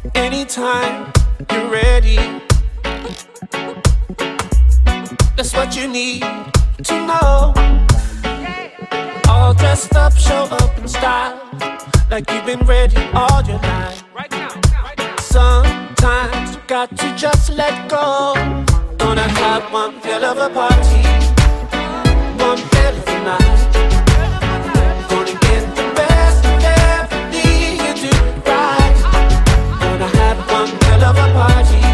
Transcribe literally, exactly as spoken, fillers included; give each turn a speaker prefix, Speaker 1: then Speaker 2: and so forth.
Speaker 1: Anytime you're ready, that's what you need to know. All dressed up, show up in style, like you've been ready all your life. Right now, right now. Sometimes you got to just let go. Gonna have one hell of a party, one hell of a night. Gonna get the best of everything you do right. Gonna have one hell of a party.